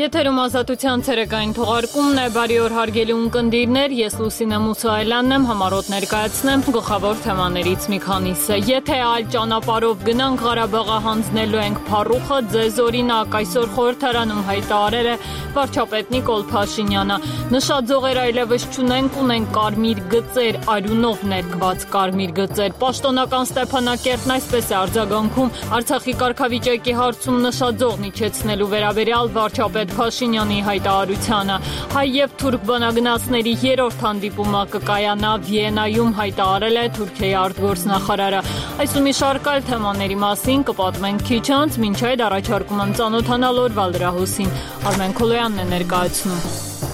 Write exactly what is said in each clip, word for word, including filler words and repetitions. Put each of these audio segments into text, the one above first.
Եթերում ազատության ցերեկային թողարկումն է, բարի օր հարգելի ունկնդիրներ, ես Լուսինե Մուսայելյանն եմ, համառոտ ներկայացնեմ գլխավոր թեմաներից մի քանիսը։ Եթե այլ ճանապարհով գնանք, Ղարաբաղը հանձնելու ենք փառուխը, ձեզ օրինակ, այսօր խորհրդարանում հայտարարել է վարչապետ Նիկոլ Փաշինյանը։ Նշաձողեր այլևս չունենք, ունենք կարմիր գծեր, արյունով ներկված կարմիր գծեր։ Պաշտոնական Ստեփանակերտն այսպես է արձագանքում Արցախի կարգավիճակի հարցում նշաձողն իջեցնելու վերաբերյալ վարչապետ Փաշինյանի հայտարարությանը։ Հայ եւ թուրք բանագնացների երրորդ հանդիպումը կկայանա Վիեննայում, հայտարարել է Թուրքիայի արտգործնախարարը։ Այս ու մի շարք այլ թեմաների մասին կպատմենք քիչ անց, մինչ այդ առաջարկում եմ ծանոթանալ օրվա լրահոսին։ Արմեն Քոլոյանն է ներկայացնում։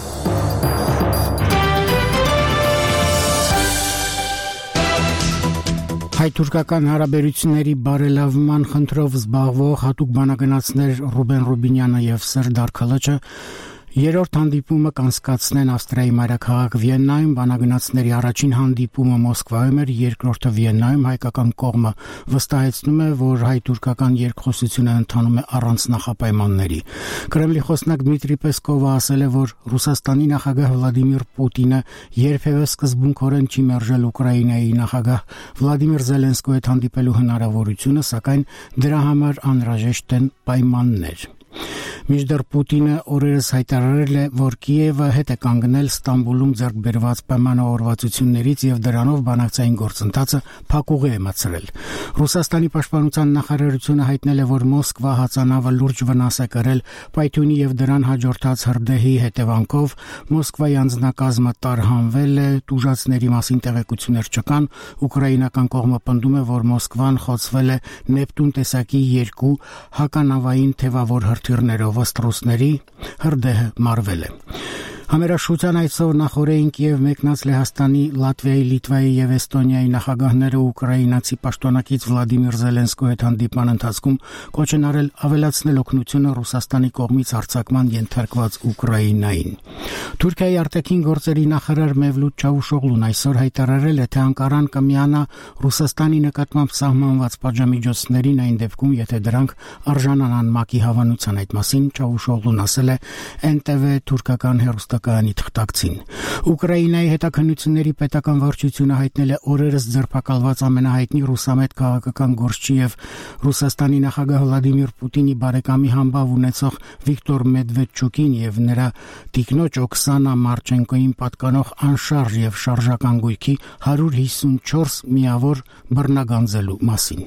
Հայ-թուրքական հարաբերությունների բարելավման խնդրով զբաղվող հատուկ բանագնացներ Ռուբեն Ռուբինյանը եւ Սերժ Դարքալաչը երրորդ հանդիպումը կանցկացնեն Ավստրիայի մայրաքաղաք Վիեննայում, բանագնացների առաջին հանդիպումը Մոսկվայում էր, երկրորդը Վիեննայում։ Հայկական կողմը վստահեցնում է, որ հայ-թուրքական երկխոսությունը ընթանում է առանց նախապայմանների։ Կրեմլի խոսնակ Դմիտրի Պեսկովը ասել է, որ Ռուսաստանի նախագահ Վլադիմիր Պուտինը երբևէ սկզբունքորեն չի մերժել Ուկրաինայի նախագահ Վլադիմիր Զելենսկիի հետ հանդիպելու հնարավորությունը, սակայն դրա համար անհրաժեշտ են պայմաններ։ Մինչդեռ Պուտինը օրերս հայտարարել է, որ Կիևը հետ է կանգնել Ստամբուլում ձեռք բերված պայմանավորվածություններից եւ դրանով բանակցային գործընթացը փակուղի է մտցրել։ Ռուսաստանի պաշտպանության նախարարությունը հայտնել է, որ Մոսկվա հածանավը լուրջ վնաս է կրել պայթյունի եւ դրան հաջորդած հրդեհի հետևանքով։ Մոսկվայի անձնակազմը տարհանվել է, տուժածների մասին տեղեկություններ չկան։ Ուկրաինական կողմը պնդում է, որ Մոսկվան խոցվել է Նեպտուն տեսակի երկու հականավային թևավոր հրթիռներով, ըստ ռուսների հրդեհը մարվել է։ Համերաշխության այսօր նախորդին Կիև մեկնած Լեհաստանի, Լատվիայի, Լիտվայի եւ Էստոնիայի նախագահները ուկրաինացի պաշտոնակից Վլադիմիր Զելենսկիի հետ հանդիպման ընթացքում կոչ են արել ավելացնել օգնությունը Ռուսաստանի կողմից արձակման ենթարկված Ուկրաինային։ Թուրքիայի արտաքին գործերի նախարար Մևլութ Չավուշօղլուն այսօր հայտարարել է, թե Անկարան կմիանա Ռուսաստանի նկատմամբ սահմանված պատժամիջոցներին այն դեպքում, եթե դրանք արժանանան ՄԱԿ-ի հավանության։ Այդ մասին Չավուշօղլուն ասել է Էն Տե Վի թուրքական հեռուստակայանի թղթակցին։ Ուկրաինայի հետաքննությունների պետական վարչությունը հայտնել է օրերս ձերբակալված ամենահայտնի ռուսամետ քաղաքական գործչի եւ Ռուսաստանի նախագահ Վլադիմիր Պուտինի բարեկամի համբավ ունեցող Վիկտոր Մեդվեդչուկին եւ նրա տիկնոջ Օքսանա Մարչենկոին պատկանող անշարժ եւ շարժական գույքի հարյուր հիսունչորս միավոր բռնագանձելու մասին։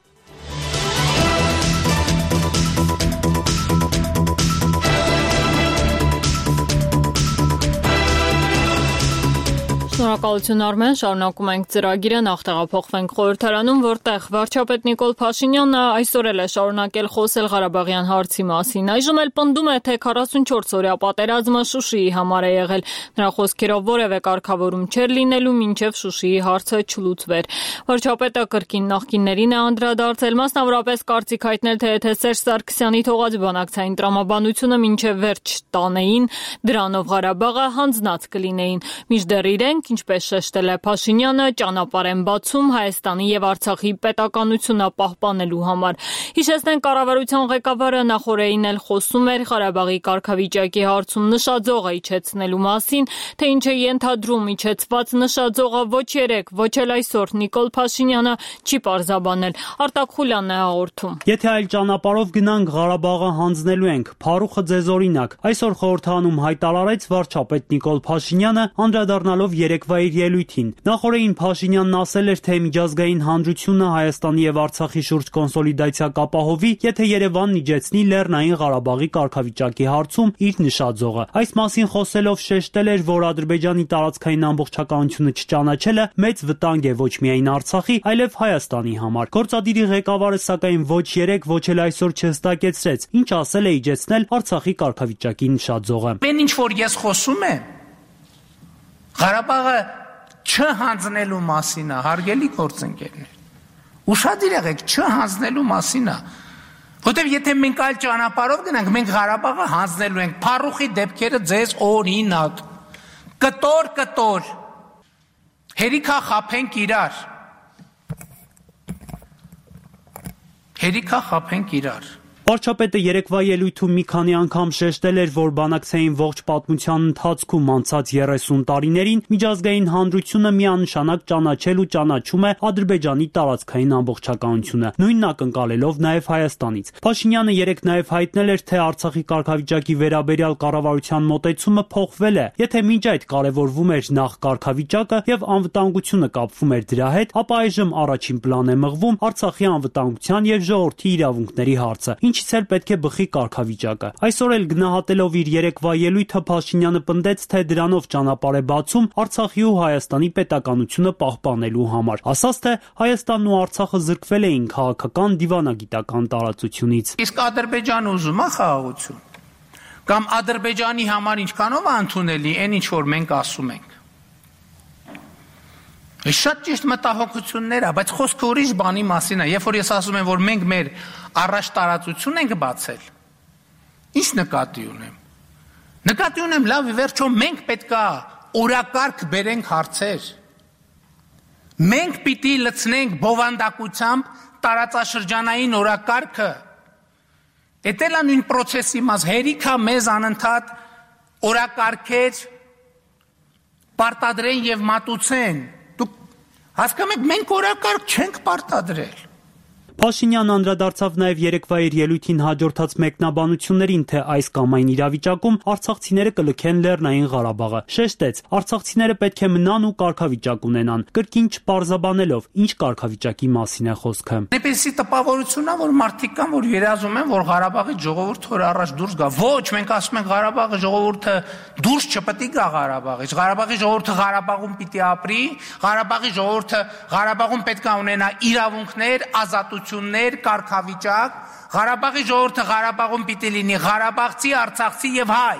Շնորհակալություն Արմեն, շարունակում ենք ծրագիրը, նախ տեղափոխվենք խորհրդարանում, որտեղ վարչապետ Նիկոլ Փաշինյանը այսօր էլ է շարունակել խոսել Ղարաբաղյան հարցի մասին։ Այժմ էլ պնդում է, թե քառասունչորս օրյա պատերազմը Շուշիի համար է եղել։ Նրա խոսքերով որևէ կարգավորում չէր լինելու, մինչև Շուշիի հարցը չլուծվեր։ Վարչապետը կրկին նախկիններին է անդրադարձել, մասնավորապես կարծիք հայտնել, թե եթե Սերժ Սարգսյանի թողած բանակցային տրամաբանությունը մինչև վերջ տանեին, դրանով Ղարաբաղը հանձնած կլինեին։ Մինչդեռ իրենք, ինչպես շեշտել է Փաշինյանը, ճանապարհ են բացում Հայաստանի եւ Արցախի պետականությունը պահպանելու համար։ Հիշեցնենք, կառավարության ղեկավարը նախորդին էլ խոսում էր Ղարաբաղի կարգավիճակի հարցում նշաձողը իջեցնելու մասին, թե ինչ է ենթադրում իջեցված նշաձողը ոչ երեկ, ոչ էլ այսօր Նիկոլ Փաշինյանը չի պարզաբանել։ Արտակ Խուլյանն է հաղորդում։ Եթե այլ ճանապարհով գնանք, Ղարաբաղը հանձնելու ենք, փառուխը ձեզ օրինակ։ Այսօր խորհրդարանում հայտարարեց վարչապետ Նիկոլ Փաշինյանը, անդրադառնալով երեկվա իր ելույթին։ Նախորդին Փաշինյանն ասել էր, թե միջազգային հանրությունը Հայաստանի եւ Արցախի շուրջ կոնսոլիդացիա կապահովի, եթե Երևանն իջեցնի Լեռնային Ղարաբաղի կարգավիճակի հարցում իր նշաձողը։ Այս մասին խոսելով շեշտել էր, որ Ադրբեջանի տարածքային ամբողջականությունը չճանաչելը մեծ վտանգ է ոչ միայն Արցախի, այլև Հայաստանի համար։ Գործադիրի ղեկավարը սակայն ոչ երեք, ոչ էլ այսօր չհստակեցրեց, ինչ ասել է իջեցնել Արցախի կարգավիճակի նշաձողը։ Բեն ինչ որ ես խոսում եմ Ղարաբաղը չհանձնելու մասին է, հարգելի գործընկերներ։ Ուշադիր եղեք, չհանձնելու մասին է։ Որտեւ եթե մենք այլ ճանապարհով գնանք, մենք Ղարաբաղը հանձնելու ենք։ Փառուխի դեպքերը ձեզ օրինակ։ Կտոր, կտոր։ Հերիքա խափենք իրար։ Հերիքա խափենք իրար։ Վարչապետը երեկվա ելույթում մի քանի անգամ շեշտել էր, որ բանակցային ողջ պատմության ընթացքում անցած երեսուն տարիներին միջազգային հանրությունը միանշանակ ճանաչել ու ճանաչում է Ադրբեջանի տարածքային ամբողջականությունը, նույնն ակնկալելով նաև Հայաստանից։ Փաշինյանը երեկ նաև հայտնել էր, թե Արցախի կարգավիճակի վերաբերյալ կառավարության մոտեցումը փոխվել է։ Եթե մինչ այդ կարևորվում էր նախ կարգավիճակը եւ անվտանգությունը կապվում էր դրա հետ, ապա այժմ առաջին պլան է մղվում Արցախի անվտանգության եւ ժողովրդի իրավունքների հարցը, ինչից էլ պետք է բխի կարգավիճակը։ Այսօր էլ գնահատելով իր երեկվա ելույթը Փաշինյանը պնդեց, թե դրանով ճանապարհ է բացում Արցախի ու Հայաստանի պետականությունը պահպանելու համար։ Ասաց, թե Հայաստանն ու Արցախը զրկվել էին քաղաքական դիվանագիտական տարածությունից։ Իսկ Ադրբեջանը ուզում է խաղաղություն։ Կամ Ադրբեջանի համար ինչքանով է ընդունելի այն ինչ որ մենք ասում ենք։ Շատ ճիշտ մտահոգություններ է, բայց խոսքը ուրիշ բանի մասին է։ Երբ որ ես ասում եմ, որ մենք մեր առաջ տարածություն ենք բացել, ինչ նկատի ունեմ։ Նկատի ունեմ, լավ, ի վերջո մենք պետքա օրակարգ բերենք հարցեր։ Մենք պիտի լցնենք բովանդակությամբ տարածաշրջանային օրակարգը։ Էդ էլ նույն process-ի մաս հերիքա մեզ անընդհատ օրակարգեր պարտադրեն եւ մատուցեն։ Հասկանում եք, մենք օրակարգ չենք պարտադրել։ Փաշինյանը անդրադարձավ նաև երեկվա իր ելույթին հաջորդած մեկնաբանություններին, թե այս կամ այն իրավիճակում արցախցիները կլքեն Լեռնային Ղարաբաղը։ Շեշտեց, արցախցիները պետք է մնան ու կարգավիճակ ունենան, կրկին չպարզաբանելով, ինչ կարգավիճակի մասին է խոսքը։ Այնպեսի տպավորություն է, որ մարդիկ կան, որ երազում են, որ Ղարաբաղի ժողովուրդը որ առաջ դուրս գա։ Ոչ, մենք ասում ենք Ղարաբաղի ժողովուրդը դուրս չպետք է գա Ղարաբաղից։ Ղարաբաղի ժողովուրդը Ղարաբաղում պիտի ապրի, Ղարաբաղի ժողովուրդը Ղարաբաղում պետք է ունենա իրավունքներ, ազատություններ, կարգավիճակ, Ղարաբաղի ժողովուրդը Ղարաբաղում պիտի լինի ղարաբաղցի, արցախցի եւ հայ։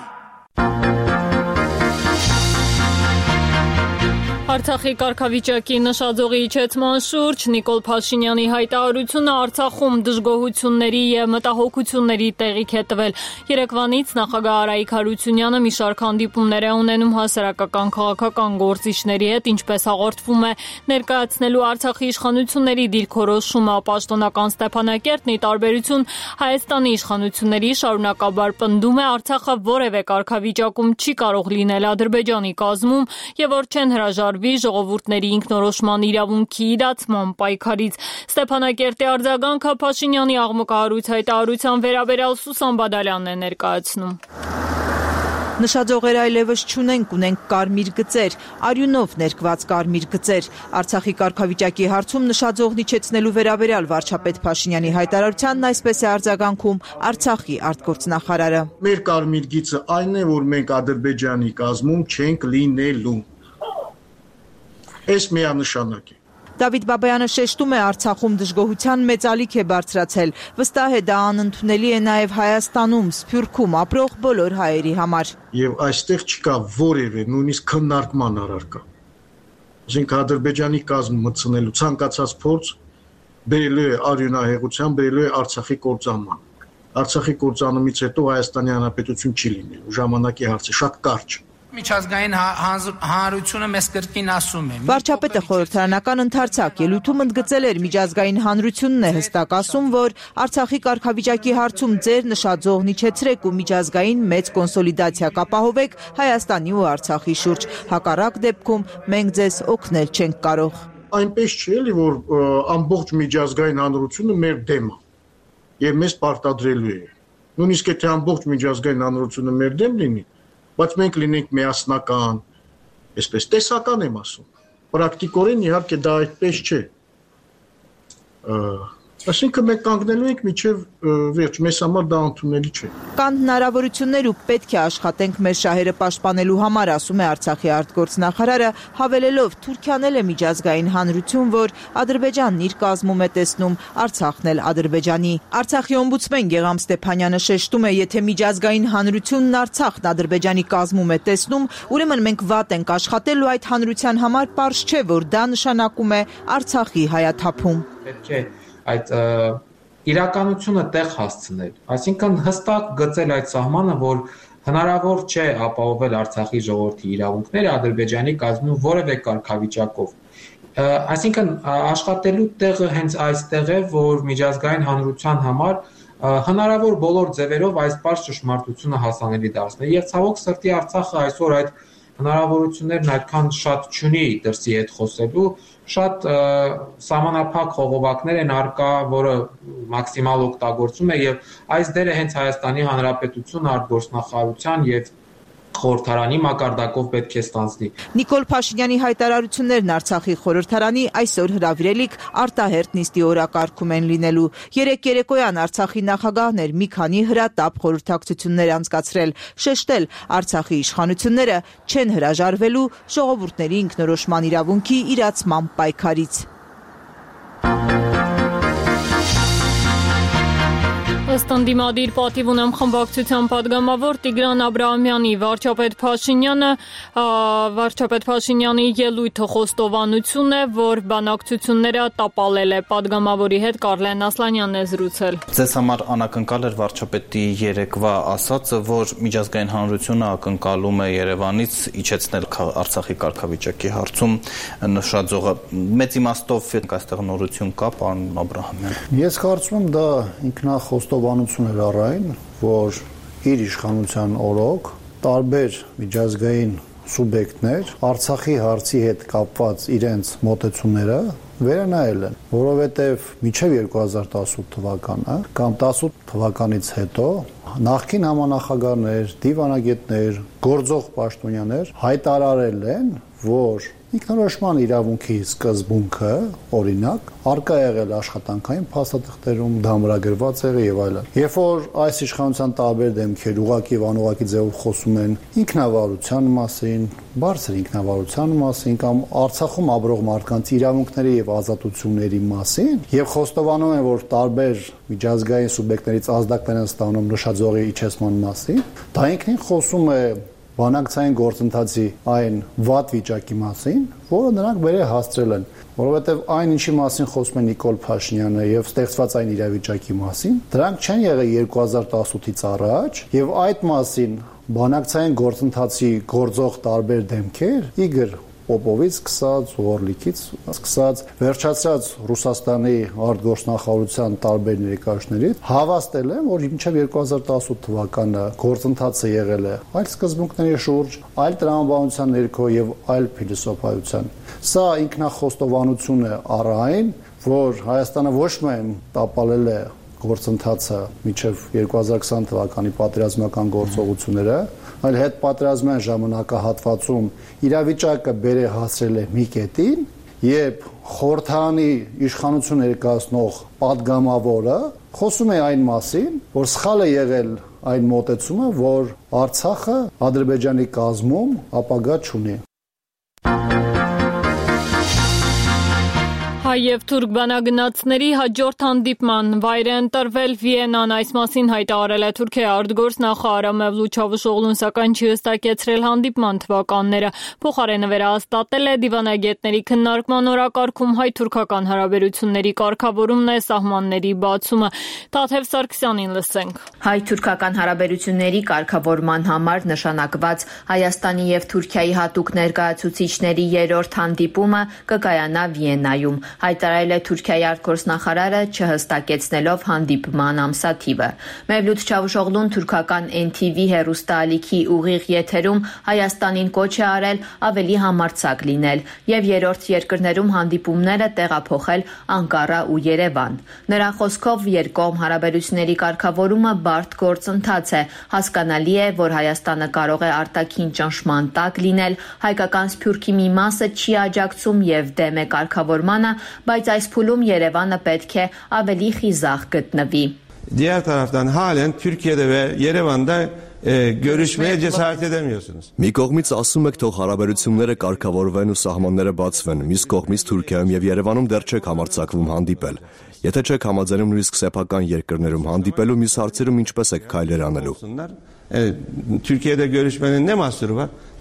Արցախի կարգավիճակի նշաձողի իջեցման շուրջ Նիկոլ Փաշինյանի հայտարարությունը Արցախում դժգոհությունների եւ մտահոգությունների տեղիք է տվել։ Երեկվանից նախագահ Արայիկ Հարությունյանը մի շարք հանդիպումներ է ունենում հասարակական քաղաքական գործիչների հետ, ինչպես հաղորդվում է ներկայացնելու Արցախի իշխանությունների դիրքորոշումը։ Պաշտոնական Ստեփանակերտն ի տարբերություն Հայաստանի իշխանությունների շարունակաբար պնդում է Արցախը որևէ կարգավիճակում չի կարող լինել Ադրբեջանի կազմում եւ որ չեն հրաժարվի ժողովուրդների ինքնորոշման իրավունքի իրացման պայքարից։ Ստեփանակերտի արձագանքը Փաշինյանի աղմկահարույց հայտարարության վերաբերյալ Սուսան Բադալյանն է ներկայացնում։ Նշաձողեր այլևս չունենք, ունենք կարմիր գծեր, արյունով ներկված կարմիր գծեր։ Արցախի կարգավիճակի հարցում նշաձողն իջեցնելու վերաբերյալ վարչապետ Փաշինյանի հայտարարությանն այսպես է արձագանքում Արցախի արտգործնախարարը։ Մեր կարմիր գիծը այն է, որ մենք Ադրբեջանի կազմում չենք լինելու։ Այս միանշանակ է։ Դավիթ Բաբայանը շեշտում է Արցախում դժգոհության մեծ ալիք է բարձրացել։ Վստահ է դա անընդունելի է նաև Հայաստանում, Սփյուռքում ապրող բոլոր հայերի համար։ Եվ այստեղ չկա որևէ նույնիսկ քննարկման առարկա։ Այսինքն Ադրբեջանի կազմ մտցնելու ցանկացած փորձ բերելու է արյունահեղության, բերելու է Արցախի կործանման։ Արցախի կործանումից հետո Հայաստանի Հանրապետություն չի լինելու։ Ժամանակի հարցը շատ կարճ է։ Միջազգային հանրությունը մեզ կրկին ասում է։ Վարչապետը խորհրդարանական ընթերցակ ելույթում ընդգծել էր միջազգային հանրությունն է հստակ ասում, որ Արցախի կարգավիճակի հարցում ձեր նշաձողն իջեցրեք ու միջազգային մեծ կոնսոլիդացիա կապահովեք Հայաստանի ու Արցախի շուրջ։ Հակառակ դեպքում մենք ձեզ օգնել չենք կարող։ Այնպես չէ, էլի որ ամբողջ միջազգային հանրությունը մեր դեմ է եւ մեզ պարտադրելու է։ Նույնիսկ եթե ամբողջ միջազգային հանրությունը մեր դեմ լինի, բայց մենք լինենք միասնական, այսպես տեսական եմ ասում։ Պրակտիկորեն իհարկե դա այդպես չէ։ Այսինքն մենք կանգնելու ենք մինչև վերջ, մեզ համար դա ընդունելի չէ։ Կան հնարավորություններ ու պետք է աշխատենք մեր շահերը պաշտպանելու համար, ասում է Արցախի արտգործնախարարը, հավելելով Թուրքիան էլ է միջազգային հանրություն, որ Ադրբեջանն իր կազմում է տեսնում, Արցախն էլ Ադրբեջանի։ Արցախի օմբուդսմեն Գեգամ Ստեփանյանը շեշտում է, եթե միջազգային հանրությունն Արցախն Ադրբեջանի կազմում է տեսնում, ուրեմն մենք վատ ենք աշխատել ու այդ հանրության համար պարզ չէ, որ դա նշանակում է Արցախի հայաթափում։ Պետք է այդ իրականությունը տեղ հասցնել, այսինքն հստակ գծել այդ սահմանը, որ հնարավոր չէ ապահովել Արցախի ժողովրդի իրավունքները Ադրբեջանի կազմում որևէ կարգավիճակով։ Այսինքն աշխատելու տեղը հենց այստեղ է, որ միջազգային հանրության համար հնարավոր բոլոր ձևերով այս բարձ ճշմարտությունը հասանելի դարձնել։ Եվ ցավոք սրտի Արցախը այսօր այդ հնարավորություններն այդքան շատ չունի դրսի հետ խոսելու, շատ սահմանափակ խողովակներ են արկա, որը մաքսիմալ օգտագործում է եւ այս դերը հենց Հայաստանի Հանրապետություն արտգործնախարարության եւ խորհրդարանի մակարդակով պետք է ստանձնի։ Նիկոլ Փաշինյանի հայտարարություններն Արցախի խորհրդարանի այսօր հրավիրելիք արտահերթ նիստի օրակարգում են լինելու։ Երեկ երեկոյան Արցախի նախագահն էր մի քանի հրատապ խորհրդակցություններ անցկացրել, շեշտել Արցախի իշխանությունները չեն հրաժարվելու ժողովուրդների ինքնորոշման իրավունքի իրացման պայքարից։ Ըստ ընդդիմադիր պատիվ ունեմ խմբակցության պատգամավոր Տիգրան Աբրահամյանի վարչապետ Փաշինյանը վարչապետ Փաշինյանի ելույթը խոստովանություն է, որ բանակցությունները տապալել է։ Պատգամավորի հետ Կարլեն Ասլանյանն է զրուցել։ Ձեզ համար անակնկալ էր վարչապետի երեկվա ասածը, որ միջազգային հանրությունը ակնկալում է Երևանից իջեցնել Արցախի կարգավիճակի հարցում նշաձողը։ Մեծ իմաստով այստեղ նորություն կա, պարոն Աբրահամյան։ Ես կարծում եմ դա ինքնախոստովանություն էր առայն, որ իր իշխանության օրոք տարբեր միջազգային սուբյեկտներ Արցախի հարցի հետ կապված իրենց մոտեցումները վերանայել են, որովհետև մինչև երկու հազար տասութ թվականը կամ տասութ թվականից հետո նախկին համանախագահներ, դիվանագետներ, գործող պաշտոնյաներ հայտարարել են, որ ինքնորոշման իրավունքի սկզբունքը, օրինակ, արկա եղել աշխատանքային փաստաթղթերում, դամրագրված եղել եւ այլն։ Երբ որ այս իշխանության տարբեր դեմքեր ուղղակի եւ անուղղակի ձևով խոսում են ինքնավարության մասին, բարձր ինքնավարության մասին կամ Արցախում ապրող մարդկանց իրավունքների եւ ազատությունների մասին եւ խոստովանում են, որ տարբեր միջազգային սուբյեկտներից ազդակներ են ստանում նշաձողի իջեցման մասին, դա ինքնին խոսում է բանակցային գործընթացի այն վատ վիճակի մասին, որը նրանք վերե հասցրել են, որովհետև այն ինչի մասին խոսում է Նիկոլ Փաշինյանը եւ ստեղծված այն իրավիճակի մասին, դրանք չեն եղել երկու հազար տասութից առաջ եւ այդ մասին բանակցային գործընթացի գործող տարբեր դեմքեր, Իգոր Պոպովից սկսած, Օրլիկից սկսած, վերջացած Ռուսաստանի արտգործնախարարության տարբեր ներկայացուցիչներից հավաստել են, որ մինչև երկու հազար տասութ թվականը գործընթացը եղել է այլ սկզբունքների շուրջ, այլ տրամաբանության ներքո եւ այլ փիլիսոփայության։ Սա ինքնախոստովանություն է առ այն, որ Հայաստանը ոչ միայն տապալել է գործընթացը մինչև երկու հազար քսան թվականի պատերազմական գործողությունները, այլ հետ պատերազմյան ժամանակահատվածում իրավիճակը բերե հասրել է մի կետին, երբ խորհրդարանի իշխանություն ներկայացնող պատգամավորը խոսում է այն մասին, որ սխալ է եղել այն մոտեցումը, որ Արցախը Ադրբեջանի կազմում ապագա չունի։ Հայ եւ թուրք բանագնացների հաջորդ հանդիպման վայր է ընտրվել Վիենան, այս մասին հայտարարել է Թուրքիայի արտգործնախարար Մևլութ Չավուշօղլուն, սակայն չի հստակեցրել հանդիպման թվականները, փոխարենը վերահաստատել է դիվանագետների քննարկման օրակարգում հայ-թուրքական հարաբերությունների կարգավորումն է սահմանների բացումը։ Թաթև Սարգսյանին լսենք։ Հայ-թուրքական հարաբերությունների կարգավորման համար նշանակված Հայաստանի եւ Թուրքիայի հատուկ ներկայացուցիչների երրորդ հանդիպումը կկայանա Վիեննայում, հայտարարել է Թուրքիայի արտգործնախարարը, չհստակեցնելով հանդիպման ամսաթիվը։ Մևլութ Չավուշօղլուն թուրքական N T V հեռուստաալիքի ուղիղ եթերում Հայաստանին կոչ է արել ավելի համարձակ լինել եւ երրորդ երկրներում հանդիպումները տեղափոխել Անկարա ու Երևան։ Նրա խոսքով երկկողմ հարաբերությունների կարգավորումը բարդ գործընթաց է, հասկանալի է, որ Հայաստանը կարող է արտաքին ճնշման տակ լինել, հայկական Սփյուռքի մի մասը չի աջակցում եւ դեմ է կարգավորմանը, բայց այս փուլում Երևանը պետք է ավելի խիզախ գտնվի։ Diğer taraftan halen Türkiye'de ve Yerevan'da e, görüşmeye cesaret edemiyorsunuz. Մի կողմից ասում եք թող հարաբերությունները կարգավորվեն ու սահմանները բացվեն, մյուս կողմից Թուրքիայում եւ Երևանում դեռ չեք համարձակվում հանդիպել։ Եթե չեք համաձայնում նույնիսկ սեփական երկրներում հանդիպելու, մյուս հարցերում ինչպես եք քայլեր անելու։ E, Türkiye'de görüşmenin ne mahsuru var?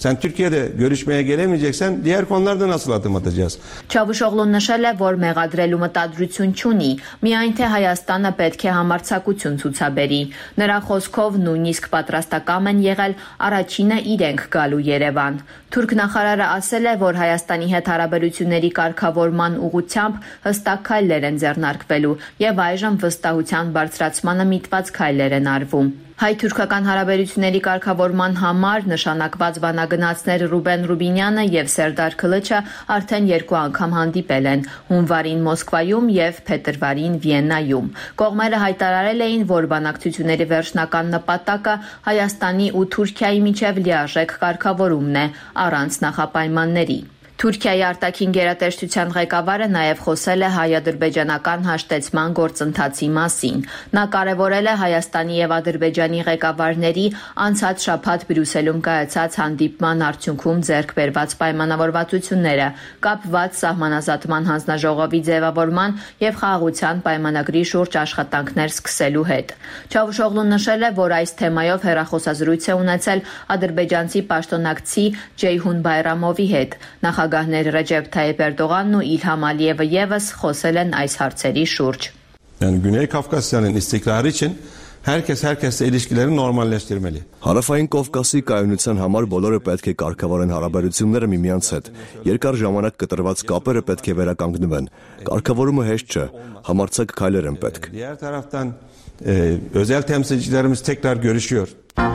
Sen Türkiye'de görüşmeye gelemeyeceksen diğer konularda nasıl adım atacağız? Çavuşoğlu'n նշել է, որ մեղադրելու մտադրություն չունի, միայն թե Հայաստանը պետք է համարձակություն ցուցաբերի։ Նրա խոսքով նույնիսկ պատրաստակամ են եղել առաջինը իրենք գալու Երևան։ Թուրք նախարարը ասել է, որ Հայաստանի հետ հարաբերությունների կարգավորման ուղղությամբ հստակ քայլեր են ձեռնարկվելու եւ այժմ վստահության բարձրացմանը միտված քայլեր են արվում։ Հայ-թուրքական հարաբերությունների կարգավորման համար նշանակված բանագնացներ Ռուբեն Ռուբինյանը եւ Սերդար Քլիչը արդեն երկու անգամ հանդիպել են՝ հունվարին Մոսկվայում եւ փետրվարին Վիեննայում։ Կողմերը հայտարարել էին, որ բանակցությունների վերջնական նպատակը Հայաստանի ու Թուրքիայի միջև լիարժեք կարգավորումն է, առանց նախապայմանների։ Թուրքիայի արտաքին գերատեսչության ղեկավարը նաև խոսել է հայ-ադրբեջանական հաշտեցման գործընթացի մասին։ Նա կարևորել է Հայաստանի եւ Ադրբեջանի ղեկավարների անցած շաբաթ Բրյուսելում կայացած հանդիպման արդյունքում ձեռք բերված պայմանավորվածությունները կապված սահմանազատման հանձնաժողովի ձևավորման եւ խաղաղության պայմանագրի շուրջ աշխատանքներ սկսելու հետ։ Չավուշօղլուն նշել է, որ այս թեմայով հեռախոսազրույց է ունեցել ադրբեջանցի պաշտոնակցի Ջեյհուն Բայրամովի հետ։ Նախագահներ Ռեջեփ Թայիպ Էրդողանն ու İlham Ալիևը եւս խոսել են այս հարցերի շուրջ։ Yani Güney Kafkasya'nın istikrarı için herkes herkesle ilişkileri normalleştirmeli. Հարավային Կովկասի կայունության համար բոլորը պետք է կարգավորեն հարաբերությունները միմյանց հետ։ Երկար ժամանակ կտրված կապերը պետք է վերականգնվեն։ Կարգավորումը հեշտ չէ, համարձակ քայլեր են պետք։ Diğer taraftan e, özel temsilcilerimiz tekrar görüşüyor.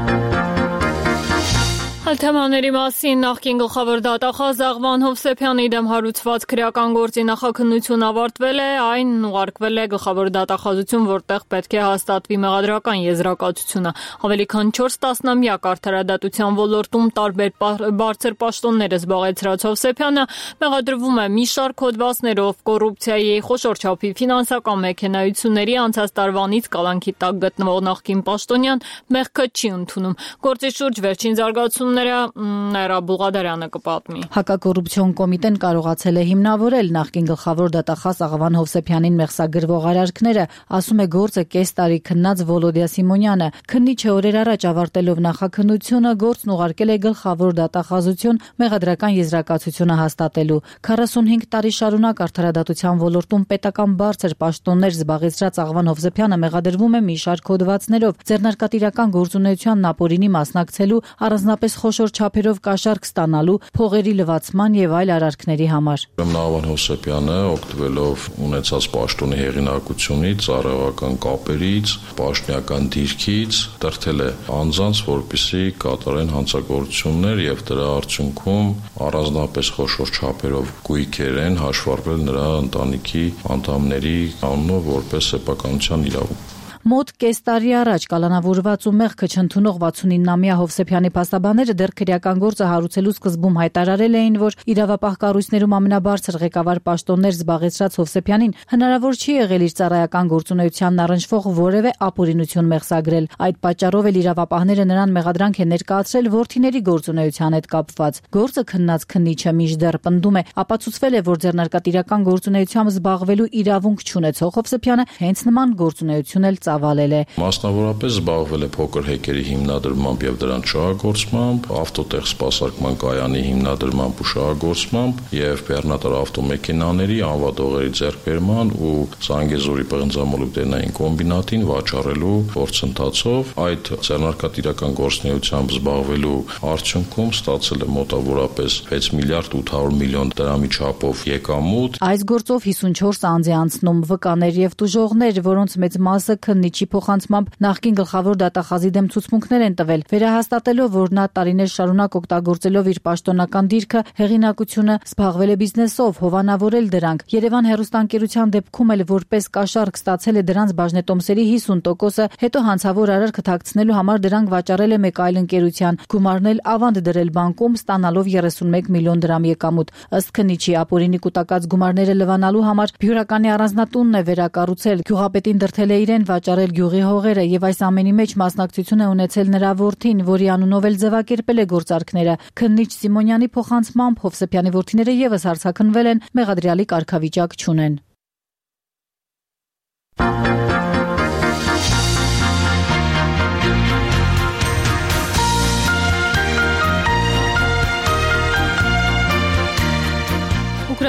Թեմաների մասին նախկին գլխավոր դատախազ Աղվան Հովսեփյանի դեմ հարուցված քրեական գործի նախաքննություն ավարտվել է, այն ուղարկվել է գլխավոր դատախազություն, որտեղ պետք է հաստատվի մեղադրական եզրակացությունը։ Ավելի քան չորս տասնամյակ արդարադատության ոլորտում տարբեր բարձր պաշտոններ զբաղեցրած Հովսեփյանը մեղադրվում է մի շարք հոդվածներով կոռուպցիայի, խոշոր չափի ֆինանսական մեքենայությունների, անցած տարվանից կալանքի տակ գտնվող նախկին պաշտոնյան մեղքը չի ընդունում։ Գործի շուրջ վերջին զարգացումները Նաիրա Բուղադարյանը կպատմի։ Հակակոռուպցիոն կոմիտեն կարողացել է հիմնավորել նախկին գլխավոր դատախազ Աղվան Հովսեփյանին մեղսագրվող արարքները, ասում է գործը կես տարի քննած Վոլոդիա Սիմոնյանը։ Քննիչը օրեր առաջ ավարտելով նախաքննությունը գործն ուղարկել է գլխավոր դատախազություն մեղադրական եզրակացությունը հաստատելու։ քառասունհինգ տարի շարունակ արդարադատության ոլորտում պետական բարձր պաշտոններ զբաղեցրած Աղվան Հովսեփյանը մեղադրվում է մի շարք հոդվածներով ձեռնարկատիրական գործունեության ապօրինի մասնակցելու, առանձնապես խոշոր չափերով կաշառք ստանալու, փողերի լվացման եւ այլ արարքների համար։ Աղվան Հովսեփյանը օգտվելով ունեցած պաշտոնի հեղինակությունից, ծառայական կապերից, պաշտոնական դիրքից դրթել է անձանց, որպեսզի կատարեն հանցագործություններ եւ դրա արդյունքում առանձնապես խոշոր չափերով գույքեր են հաշվառվել նրա ընտանիքի անդամների անունով որպես սեփականության իրավունք։ Մոտ կես տարի առաջ կալանավորված ու մեղքը չընդունող վաթսունինամյա Հովսեփյանի փաստաբանները դեռ քրեական գործը հարուցելու սկզբում հայտարարել էին, որ իրավապահ կառույցներում ամենաբարձր ղեկավար պաշտոններ զբաղեցրած Հովսեփյանին հնարավոր չի եղել իր ծառայական գործունեությանն առնչվող որևէ ապօրինություն մեղսագրել։ Այդ պատճառով էլ իրավապահները նրան մեղադրանք են ներկայացրել որդիների գործունեության հետ կապված։ Գործը քննած քննիչը մինչդեռ պնդում է, ապացուցվել է, որ ձեռնարկատիրական գործունեությամբ զբաղվելու իրավունք չունեցող Հովսեփյանը հենց նման գործունեություն էլ ծավալել է։ Մասնավորապես զբաղվել է փոքր հեկերի հիմնադրմամբ եւ դրանց շահագործմամբ, ավտոտեղ սպասարկման կայանի հիմնադրմամբ ու շահագործմամբ եւ բեռնատար ավտոմեքենաների անվադողերի ձեռքբերման ու Զանգեզուրի պղնձամոլուկներային կոմբինատին վաճառելու գործընթացով այդ ձեռնարկատիրական գործունեությամբ զբաղվելու արդյունքում ստացել է մոտավորապես վեց միլիարդ ութ հարյուր միլիոն դրամի չափով եկամուտ։ Այս գործով հիսունչորս անձ է անցնում վկաներ եւ տուժողներ, որոնց մեծ մասը քննիչի փոխանցմամբ նախկին գլխավոր դատախազի դեմ ցուցմունքներ են տվել, վերահաստատելով, որ նա տարիներ շարունակ օգտագործելով իր պաշտոնական դիրքը, հեղինակությունը, զբաղվել է բիզնեսով, հովանավորել դրանք։ Երևան հեռուստաընկերության դեպքում էլ որպես կաշառք ստացել է դրանց բաժնետոմսերի հիսուն տոկոսը, հետո հանցավոր արարքը թաքցնելու համար դրանք վաճառել է մեկ այլ ընկերության, գումարն էլ ավանդ դրել բանկում, ստանալով երեսունմեկ միլիոն դրամ եկամուտ։ Ըստ քննիչի ապօրինի կուտակած գումարները լվանալու համար Բյուրականի առանձնատունն է վերակառուցել, գյուղապետին դրթել է իրեն վաճառել գյուղի հողերը եւ այս ամենի մեջ մասնակցություն է ունեցել նրա որդին, որի անունով էլ ձևակերպել է գործարքները։ Քննիչ Սիմոնյանի փոխանցմամբ Հովսեփյանի որդիները եւս հարցաքննվել են, մեղադրյալի կարգավիճակ չունեն։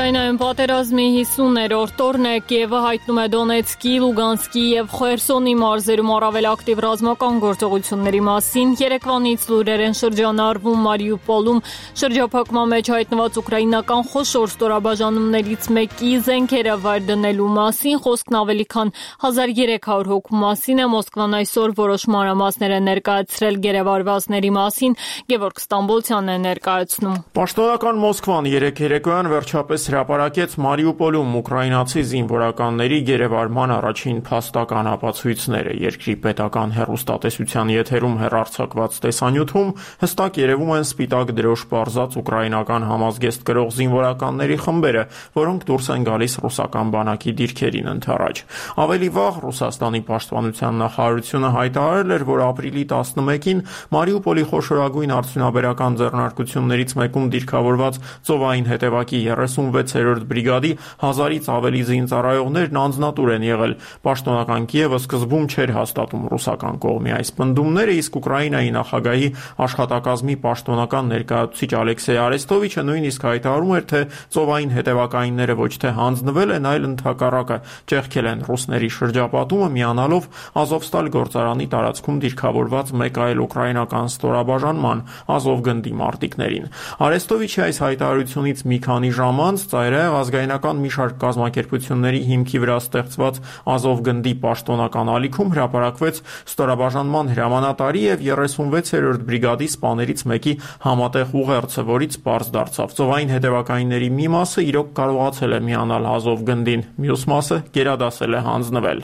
Ուկրաինայում պատերազմի հիսուներորդ օրն է, Կիևը հայտնում է Դոնեցկի, Լուգանսկի եւ Խերսոնի մարզերում առավել ակտիվ ռազմական գործողությունների մասին։ Երեկվանից լուրեր են շրջանառվում Մարիուպոլում շրջափակման մեջ հայտնված ուկրաինական խոշոր ստորաբաժանումներից մեկի զենքերը վայր դնելու մասին։ Խոսքն ավելի քան հազար երեք հարյուր հոգու մասին է։ Մոսկվան այսօր որոշ մանրամասներ է ներկայացրել գերեվարվածների մասին։ Գևորգ Ստամբոլցյանն է ներկայացնում։ Պաշտոնական Մոսկվան երեկ երեկոյան վերջապես հրապարակեց Մարիուպոլում ուկրաինացի զինվորականների գերեվարման առաջին փաստական ապացույցները։ Երկրի պետական հեռուստատեսության եթերում հեռարձակված տեսանյութում հստակ երևում են սպիտակ դրոշ պարզած ուկրաինական համազգեստ կրող զինվորականների խմբերը, որոնք դուրս են գալիս ռուսական բանակի դիրքերին ընդառաջ։ Ավելի վաղ Ռուսաստանի պաշտպանության նախարարությունը հայտարարել էր, որ ապրիլի տասնմեկին Մարիուպոլի խոշորագույն արդյունաբերական ձեռնարկություններից մեկում դիրքավորված ծովային հետևակի երեսունվեցերորդ բրիգադի հազարից ավելի զինծառայողներն անձնատուր են եղել։ Պաշտոնական Կիևը սկզբում չէր հաստատում ռուսական կողմի այս պնդումները, իսկ Ուկրաինայի նախագահի աշխատակազմի պաշտոնական ներկայացուցիչ Ալեքսեյ Արեստովիչը նույնիսկ հայտարարում էր, թե ծովային հետևակայինները ոչ թե հանձնվել են, այլ ընդհակառակը ճեղքել են ռուսների շրջապատումը, միանալով Ազովստալ գործարանի տարածքում դիրքավորված մեկ այլ ուկրաինական ստորաբաժանման Ազովգնդի մարտիկներին։ Արեստովիչի այս հայտարարությունից մի քանի ժամ անց ծայրահեղ ազգայնական մի շարք կազմակերպությունների հիմքի վրա ստեղծված Ազովգնդի պաշտոնական ալիքում հրապարակվեց ստորաբաժանման հրամանատարի եւ երեսունվեցերորդ բրիգադի սպաներից մեկի համատեղ ուղերձը, որից պարզ դարձավ. ծովային հետևակայինների մի մասը իրոք կարողացել է միանալ Ազովգնդին, մյուս մասը գերադասել է հանձնվել։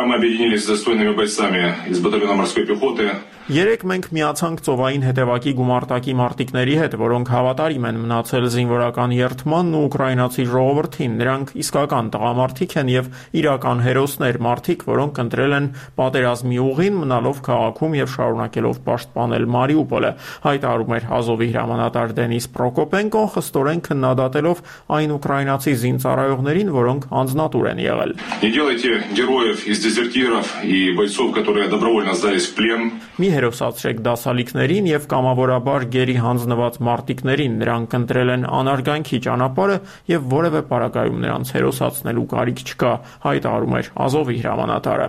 Երեկ մենք միացանք ծովային հետևակի գումարտակի մարտիկների հետ, որոնք հավատարիմ են մնացել զինվորական երդմանն ու ուկրաինացի ժողովրդին։ Նրանք իսկական տղամարդիկ են եւ իրական հերոսներ, մարդիկ, որոնք ընտրել են պատերազմի ուղին, մնալով քաղաքում եւ շարունակելով պաշտպանել Մարիուպոլը, հայտարարում էր Ազովի հրամանատար Դենիս Պրոկոպենկոն, խստորեն քննադատելով այն ուկրաինացի զինծառայողներին, որոնք անձնատուր են եղել։ Մի հերոսացրեք դասալիքներին եւ կամավորաբար գերի հանձնված մարտիկներին, նրանք ընտրել են անարգանքի ճանապարհը եւ որևէ պարագայում նրանց հերոսացնելու կարիք չկա, հայտարարում էր Ազովի հրամանատարը։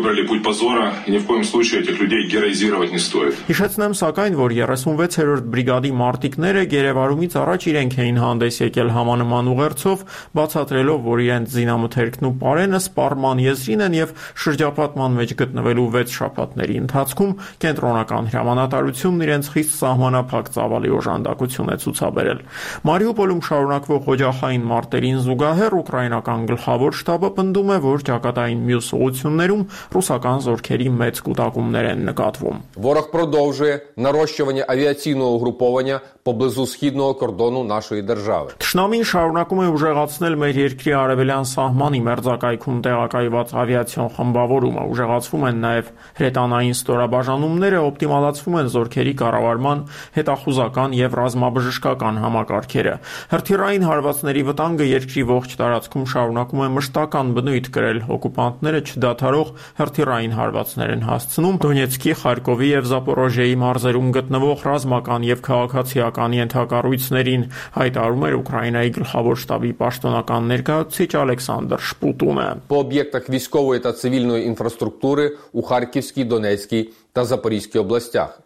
Հիշեցնեմ սակայն, որ երեսունվեցերորդ բրիգադի մարտիկները գերեվարումից առաջ իրենք էին հանդես եկել համանման ուղերձով, բացատրելով, որ իրենց զինամթերքն ու պարենը սպառման եզրին են եւ շրջապատման մեջ գտնվելու վեց շաբաթների ընթացքում կենտրոնական հրամանատարությունն իրենց խիստ սահմանափակ ծավալի օժանդակություն է ցուցաբերել։ Մարիուպոլում շարունակվող օջախային մարտերին զուգահեռ ուկրաինական գլխավոր շտաբը պնդում է, որ ճակատային մյուս ուղություններում ռուսական զորքերի մեծ կուտակումներ են նկատվում։ Ворог продовжує нарощування авіаційного угруповання поблизу східного кордону нашої держави. Թշնամին շարունակում է ուժեղացնել մեր երկրի արևելյան սահմանի մերձակայքում տեղակայված ավիացիոն խմբավորումը, ուժեղացվում են նաև հրետանային ստորաբաժանումները, օպտիմալացվում են զորքերի կառավարման հետախուզական եւ ռազմաբժշկական համակարգերը։ Հրթիռային հարվածների վտանգը երկրի ողջ տարածքում շարունակում է մշտական բնույթ կրել, օկուպանտները չդադարող հրթիռային հարվածներ են հասցնում Դոնեցկի, Խարկովի եւ Զապորոժիեի մարզերում գտնվող ռազմական եւ քաղաքացիական ենթակառույցներին, հայտարարում էր Ուկրաինայի գլխավոր շտաբի պաշտոնական ներկայացուցիչ Ալեքսանդր Շպուտունը։ По об'єктах військової та цивільної інфраструктури у Харківській, Донецькій та Запорізькій областях.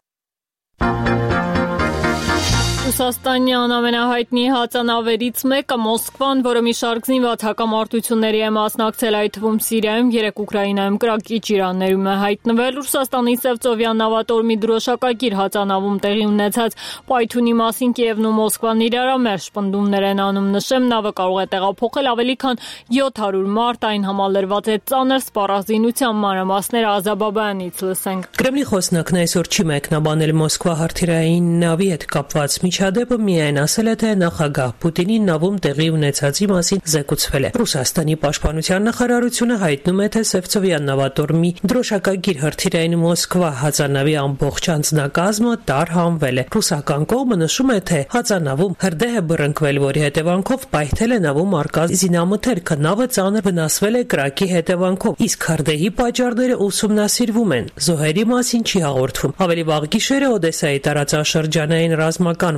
Ռուսաստանյան ամենահայտնի հածանավերից մեկը Մոսկվան, որը մի շարք զինված հակամարտությունների է մասնակցել, այդ թվում Սիրիայում, երեք Ուկրաինայում կրակիչ իրաններում է հայտնվել։ Ռուսաստանի Սևծովյան նավատորմի դրոշակագիր հածանավում տեղի ունեցած պայթյունի մասին Կիևն ու Մոսկվան իրարամերժ պնդումներ են անում։ Նշեմ, նավը կարող է տեղափոխել ավելի քան յոթ հարյուր մարդ, այն համալրված է ծանր սպառազինության մանրամասները Ազաբաբյանից լսենք։ Կրեմլի խոսնակն այսօր չի մեկնաբանել Մոսկվա հրթիռային նավի հետ կապված միջադեպը, միայն ասել է, թե նախագահ Պուտինի նավում տեղի ունեցածի մասին զեկուցվել է։ Ռուսաստանի պաշտպանության նախարարությունը հայտնում է, թե Սևծովյան նավատորմի դրոշակագիր հրթիռային Մոսկվա հածանավի ամբողջ անձնակազմը տարհանվել է։ Ռուսական կողմը նշում է, թե հածանավում հրդեհ է բռնկվել, որի հետևանքով պայթել է նավում առկա զինամթերքը, նավը ծանր վնասվել է կրակի հետևանքով, իսկ հրդեհի պատճառները ուսումնասիրվում են։ Զոհերի մասին չի հաղորդվում։ Ավելի վաղ գիշերը Օդեսայի տարածաշրջանային ռազմական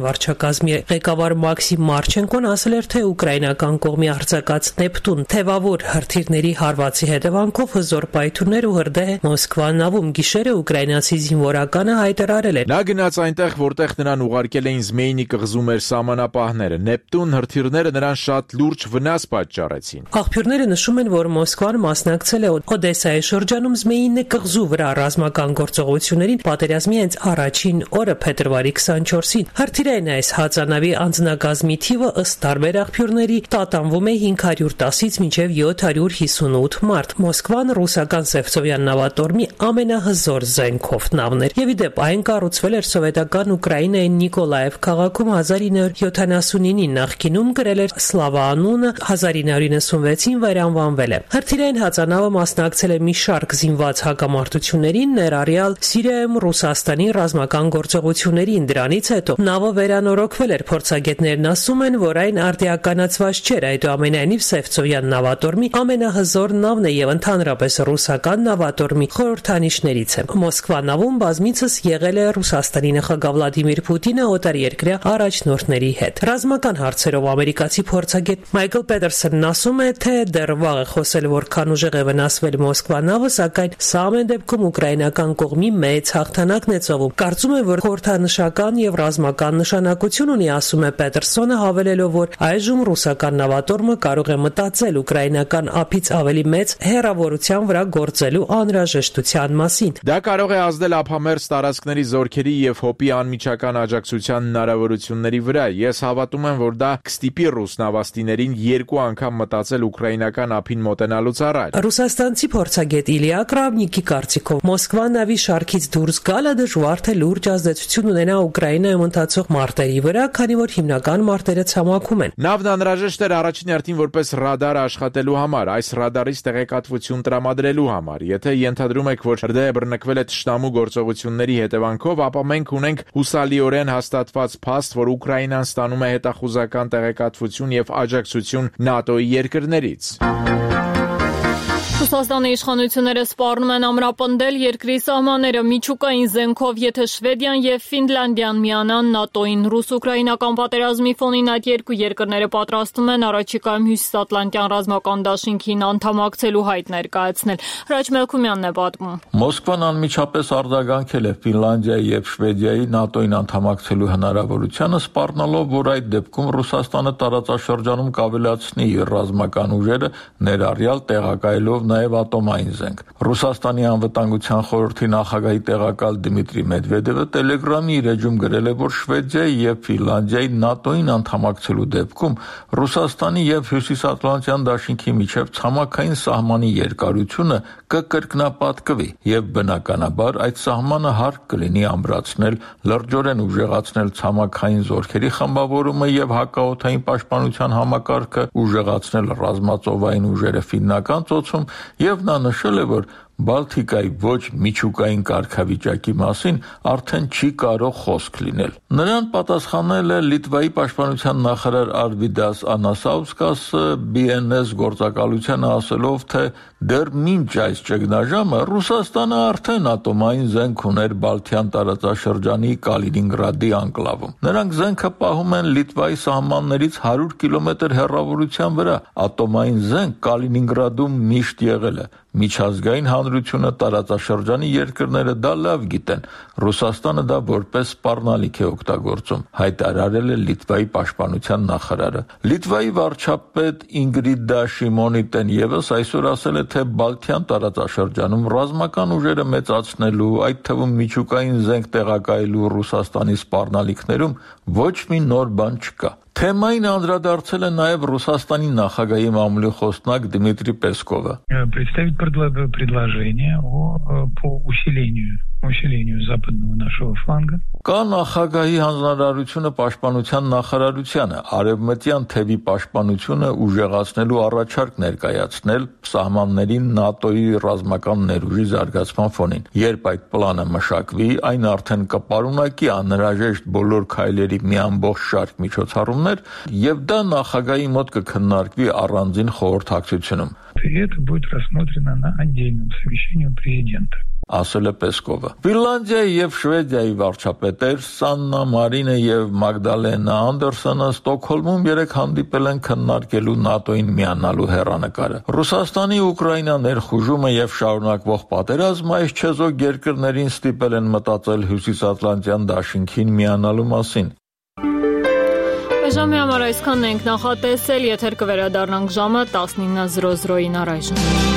վարչակազմի ղեկավար Մաքսիմ Մարչենկոն ասել էր, թե ուկրաինական կողմի արձակած Նեպտուն թևավոր հրթիռների հարվածի հետևանքով հզոր պայթյուններ ու հրդեհ Մոսկվա նավում գիշերը ուկրաինացի զինվորականը հայտարարել է. Նա գնաց այնտեղ, որտեղ նրան ուղարկել էին Զմեյնի կղզու մեր սահմանապահները։ Նեպտուն հրթիռները նրան շատ լուրջ վնաս պատճառեցին։ Աղբյուրները նշում են, որ Մոսկվան մասնակցել է Օդեսայի շրջանում Զմեյնի կղզու վրա ռազմական գործողություններին պատերազմի հենց առաջին օրը փետրվարի քսանչորսին։ Հրթիռային այս հածանավի անձնակազմի թիվը ըստ տարբեր աղբյուրների տատանվում է հինգ հարյուր տասից մինչև յոթ հարյուր հիսունութ մարդ։ Մոսկվան ռուսական Սևծովյան նավատորմի ամենահզոր զենքով նավն էր, եւ ի դեպ այն կառուցվել էր սովետական Ուկրաինայի Նիկոլաև քաղաքում հազար ինը հարյուր յոթանասունինին, նախկինում կրել էր Սլավա անունը, հազար ինը հարյուր նվեցին վերանվանվել է։ Հրթիռային հածանավը մասնակցել է մի շարք զինված հակամարտություններին, ներառյալ Սիրիայում Ռուսաստանի ռազմական գործողություններին։ Դրանից հետո նավը վերանորոգվել էր։ Փորձագետներն ասում են, որ այն արդիականացված չէր, այդուամենայնիվ Սևծովյան նավատորմի ամենահզոր նավն է եւ ընդհանրապես ռուսական նավատորմի խորհրդանիշներից է։ Մոսկվա նավում բազմիցս եղել է Ռուսաստանի նախագահ Վլադիմիր Պուտինը օտարերկրյա առաջնորդների հետ։ Ռազմական հարցերով ամերիկացի փորձագետ Մայքլ Պետերսոնն ասում է, թե դեռ վաղ է խոսել, որքան ուժեղ է վնասվել Մոսկվա նավը, սակայն սա ամեն դեպքում ուկրաինական կողմի մեծ հաղթանակն է ծովում։ Կարծում եմ, որ խորհրդանշական եւ ռազմական նշանակություն ունի, ասում է Պետերսոնը, հավելելով, որ այժմ ռուսական նավատորմը կարող է մտածել ուկրաինական ափից ավելի մեծ հեռավորության վրա գործելու անհրաժեշտության մասին։ Դա կարող է ազդել ափամերձ տարածքների զորքերի եւ հոպի անմիջական աջակցության հնարավորությունների վրա։ Ես հավատում եմ, որ դա կստիպի ռուս նավաստիներին երկու անգամ մտածել ուկրաինական ափին մոտենալուց առաջ։ Ռուսաստանցի փորձագետ Իլիա Կրավնիկի կարծիքով Մոսկվա նավի շարքից դուրս գալը դժվար թե լուրջ ազդեցություն ունենա Ուկրաինայում ընթացող մարտերի վրա, քանի որ հիմնական մարտերը ցամաքում են։ Նավն անհրաժեշտ էր առաջին հերթին որպես ռադար աշխատելու համար, այս ռադարից տեղեկատվություն տրամադրելու համար։ Եթե ենթադրում եք, որ հրդեհը բռնկվել է թշնամու գործողությունների հետևանքով, ապա մենք ունենք հուսալիորեն հաստատված փաստ, որ Ուկրաինան ստանում է հետախուզական տեղեկատվություն եւ աջակցություն ՆԱՏՕ-ի երկրներից։ Ռուսաստանի իշխանությունները սպառնում են ամրապնդել երկրի սահմանները միջուկային զենքով, եթե Շվեդիան եւ Ֆինլանդիան միանան ՆԱՏՕ-ին։ Ռուս-ուկրաինական պատերազմի ֆոնին այդ երկու երկրները պատրաստում են առաջիկայում Հյուսիսատլանտյան ռազմական դաշինքին անդամակցելու հայտ ներկայացնել։ Հրաչ Մելքումյանն է պատմում։ Մոսկվան անմիջապես արձագանքել է Ֆինլանդիայի եւ Շվեդիայի ՆԱՏՕ-ին անդամակցելու հնարավորությանը, սպառնալով, որ այդ դեպքում Ռուսաստանը տարածաշրջանում կավելացնի իր ռազմական ուժերը, ներառյալ տեղակայելով նաև ատոմային զենք։ Ռուսաստանի անվտանգության խորհրդի նախագահի տեղակալ Դմիտրի Մեդվեդևը Telegram-ի իր էջում գրել է, որ Շվեդիայի եւ Ֆինլանդիայի ՆԱՏՕ-ին անդամակցելու դեպքում Ռուսաստանի եւ Հյուսիսատլանտյան դաշինքի միջև ցամաքային սահմանի երկարությունը կկրկնապատկվի եւ բնականաբար այդ սահմանը հարկ կլինի ամրացնել, լրջորեն ուժեղացնել ցամաքային զորքերի խմբավորումը եւ հակաօդային պաշտպանության համակարգը, ուժեղացնել ռազմածովային ուժերը Ֆիննական ծոցում եւ նա նշել է, որ Բալթիկայի ոչ միջուկային կարգավիճակի մասին արդեն չի կարող խոսք լինել։ Նրան պատասխանել է Լիտվայի պաշտպանության նախարար Արվիդաս Անասաուսկասը բի են էս գործակալությանը ասելով, թե դեռ մինչ այս ճգնաժամը Ռուսաստանը արդեն ատոմային զենք ուներ Բալթյան տարածաշրջանի Կալինինգրադի անկլավում։ Նրանք զենքը պահում են Լիտվայի սահմաններից հարյուր կիլոմետր հեռավորության վրա։ Ատոմային զենք Կալինինգրադում միշտ եղել է։ Միջազգային հանրությունը, տարածաշրջանի երկրները դա լավ գիտեն։ Ռուսաստանը դա որպես սպառնալիք է օգտագործում, հայտարարել է Լիտվայի պաշտպանության նախարարը։ Լիտվայի վարչապետ Ինգրիդա Շիմոնիտեն եւս այսօր ասել է, թե Բալթյան տարածաշրջանում ռազմական ուժերը մեծացնելու, այդ թվում միջուկային զենք տեղակայելու Ռուսաստանի սպառնալիքներում ոչ մի նոր բան չկա։ Թեմային անդրադարձել է նաև Ռուսաստանի նախագահի մամուլի խոսնակ Դմիտրի Պեսկովը։ Представить предложение о по усилению усилению западного нашего фланга. Կա նախագահի հանձնարարությունը պաշտպանության նախարարությանը արևմտյան թևի պաշտպանությունը ուժեղացնելու առաջարկ ներկայացնել սահմաններին ՆԱՏՕ-ի ռազմական ներուժի զարգացման ֆոնին։ Երբ այդ պլանը մշակվի, այն արդեն կպարունակի անհրաժեշտ բոլոր քայլերի մի ամբողջ շարք միջոցառումներ, եւ դա նախագահի մոտ կքննարկվի առանձին խորհրդակցությունում։ И это будет рассмотрено на отдельном совещании у президента. ասել է Պեսկովը։ Ֆինլանդիայի եւ Շվեդիայի վարչապետեր Սաննա Մարինը եւ Մագդալենա Անդերսոնը Ստոկհոլմում երեք հանդիպել են քննարկելու ՆԱՏՕ-ին միանալու հեռանկարը։ Ռուսաստանի Ուկրաինա ներխուժումը եւ շարունակվող պատերազմը այս չեզոք երկրներին ստիպել են մտածել Հյուսիսատլանտյան դաշինքին միանալու մասին։ Ժամի համար այսքանն ենք նախատեսել, եթեր կվերադառնանք ժամը տասնինը զրո զրոյին առայժմ։